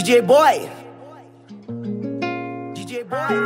DJ Boy. DJ Boy.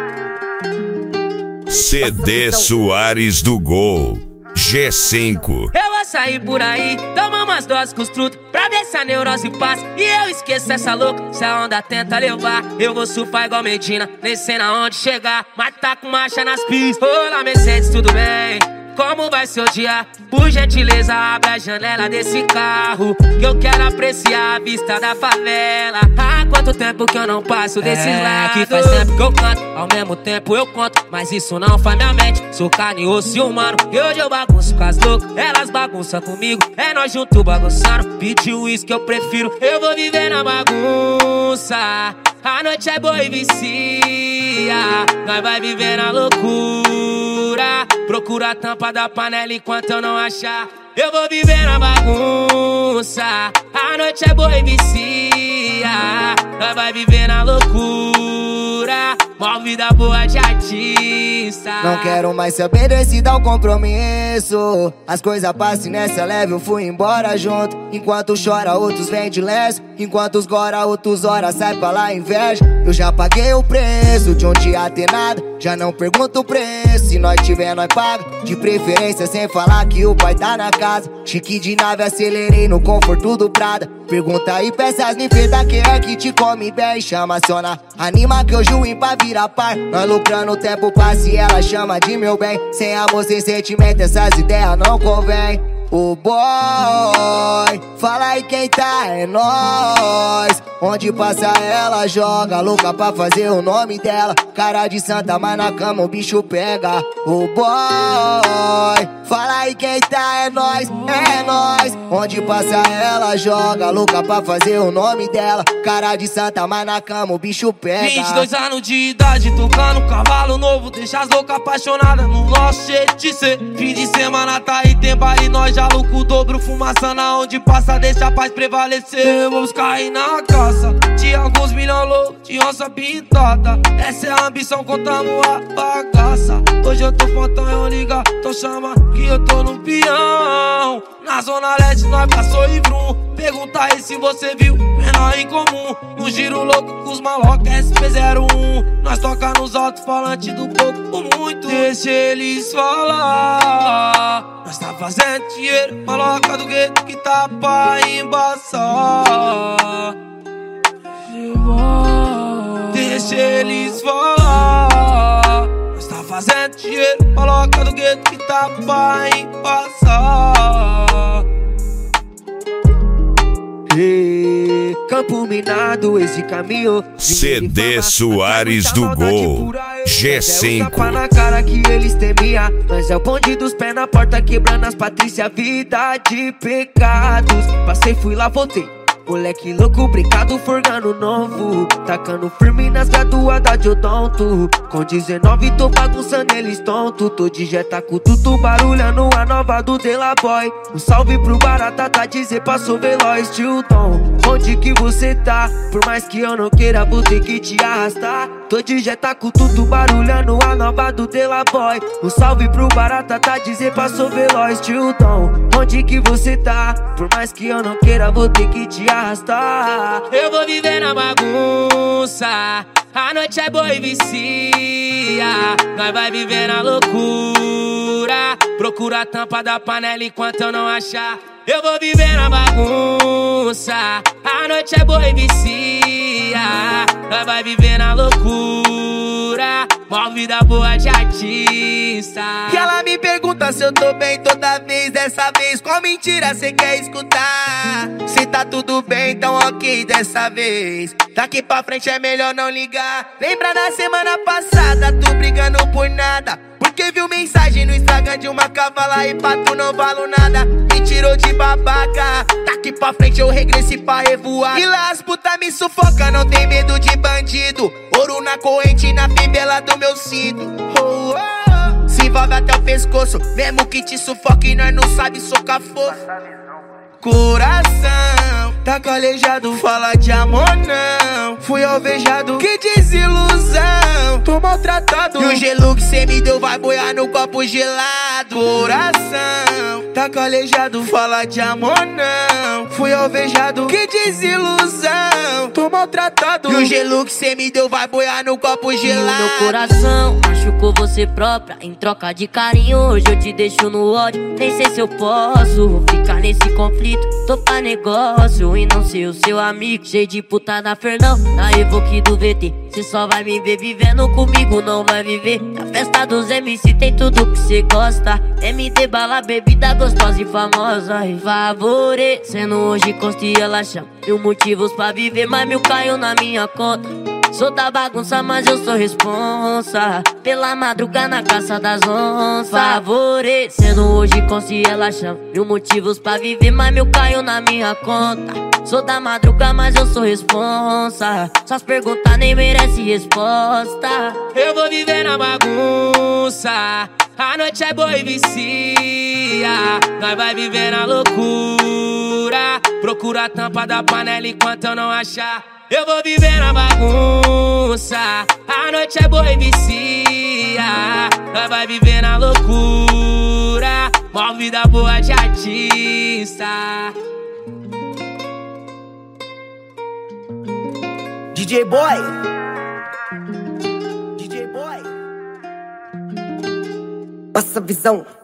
CD Soares do Gol G5. Eu vou sair por aí, tomar umas doses com os trutos, pra ver se a neurose passa e eu esqueço essa louca. Se a onda tenta levar, eu vou surfar igual Medina, descendo aonde chegar, mas tá com marcha nas pistas. Olá Mercedes, tudo bem? Como vai seu dia? Por gentileza, abre a janela desse carro, que eu quero apreciar a vista da favela. Há quanto tempo que eu não passo desses lados? Que faz tempo que eu canto, ao mesmo tempo eu conto, mas isso não faz minha mente. Sou carne, osso e humano, e hoje eu bagunço com as loucas, elas bagunçam comigo, é nós juntos bagunçando. Pediu isso que eu prefiro, eu vou viver na bagunça. A noite é boa e vicia, nós vai viver na loucura. Procura a tampa da panela enquanto eu não achar, eu vou viver na bagunça. A noite é boa e vicia, nós vai viver na loucura. Mó vida boa de artista. Não quero mais saber desse tal compromisso. As coisas passam nessa leve, eu fui embora junto. Enquanto chora, outros vêm de lenço. Enquanto os gora, outros horas sai pra lá inveja. Eu já paguei o preço de um dia ter nada, já não pergunto o preço. Se nós tiver, nós paga. De preferência sem falar que o pai tá na casa. Chique de nave, acelerei no conforto do Prada. Pergunta aí, peças me feta, quem é que te come bem? Chama, aciona, anima que eu juim pra virar par. Nós lucrando, o tempo passa e ela chama de meu bem. Sem amor, sem sentimento, essas ideias não convém. O boy, fala aí quem tá, é nós. Onde passa ela joga, louca pra fazer o nome dela. Cara de santa, mas na cama o bicho pega. O boy, fala aí quem tá, é nós, é nós. Onde passa ela joga, louca pra fazer o nome dela. Cara de santa, mas na cama o bicho pega. 22 anos de idade, tocando cavalo novo. Deixa as loucas apaixonadas no nosso jeito de ser. Fim de semana tá aí, tem baile, nós já louco o dobro. Fumaça na onde passa, deixa a paz prevalecer. Vamos cair na caça de alguns milhões loucos, de onça pintada. Essa é a ambição, contamos a bagaça. Hoje eu tô fontão, liga, tô chama que eu tô no peão. Na zona leste nós passou e vrum. Pergunta aí se você viu, menor em comum. No giro louco com os malocas SP01. Nós toca nos alto-falantes do pouco muito. Deixa eles falar. Nós tá fazendo dinheiro, maloca do gueto que tá pra embaçar. Deixa eles falar. Nós tá fazendo dinheiro, maloca do gueto que tá pra embaçar. Campo minado, esse caminho. CD Soares do Gol G5. Tapa na cara que eles temia. Nós é o bonde dos pés na porta, quebrando as Patrícia, vida de pecados. Passei, fui lá, voltei. Moleque louco, brincado, forgando novo. Tacando firme nas graduadas de odonto. Com 19 tô bagunçando eles tonto. Tô de jeta com tudo barulhando a nova do De La Boy. Um salve pro Barata, tá dizer passou veloz, Tilton. Onde que você tá? Por mais que eu não queira, vou ter que te arrastar. Tô de jeta com tudo barulhando a nova do De La Boy. Um salve pro Barata, tá dizer passou veloz, Tilton. Onde que você tá? Por mais que eu não queira, vou ter que te arrastar. Eu vou viver na bagunça. A noite é boa e vicia, nós vai viver na loucura. Procura a tampa da panela enquanto eu não achar, eu vou viver na bagunça. A noite é boa e vicia, nós vai viver na loucura. Mó vida boa de artista. E ela me pergunta se eu tô bem toda vez. Dessa vez, qual mentira cê quer escutar? Se tá tudo bem, então ok dessa vez. Daqui pra frente é melhor não ligar. Lembra na semana passada, tu brigando por nada, porque viu mensagem no Instagram de uma cavala e pra tu não valo nada. Me tirou de babaca. Daqui pra frente eu regresso pra revoar. E lá as puta me sufoca, não tem medo de bandido. Ouro na corrente, na fivela do meu cinto. Oh, oh. Se envolve até o pescoço, mesmo que te sufoque, nós não sabe socar fogo. Coração tá calejado, fala de amor não. Fui alvejado, que desilusão. Toma maltratado. E o gelo que cê me deu vai boiar no copo gelado. Coração tá calejado, fala de amor não. Fui alvejado, que desilusão. Tô maltratado. E o gelo que cê me deu vai boiar no copo gelado. E o meu coração machucou você própria. Em troca de carinho, hoje eu te deixo no ódio. Nem sei se eu posso ficar nesse conflito. Tô pra negócio e não ser o seu amigo. Cheio de putada Fernão, na Evoque do VT. Cê só vai me ver vivendo comigo, não vai viver. Na festa dos MC tem tudo que cê gosta. MD, bala, bebida gostosa e famosa. E favorecendo hoje Costa e ela chama. Mil motivos pra viver, mas mil caiu na minha conta. Sou da bagunça, mas eu sou responsa. Pela madruga na caça das onças. Favorecendo hoje Costa e ela chama. Mil motivos pra viver, mas mil caiu na minha conta. Sou da madruga, mas eu sou responsa. Só as perguntas nem merece resposta. Eu vou viver na bagunça. A noite é boa e vicia. Nós vai viver na loucura. Procura a tampa da panela enquanto eu não achar. Eu vou viver na bagunça. A noite é boa e vicia. Nós vai viver na loucura. Mó vida boa de artista. DJ Boy. DJ Boy. Passa a visão.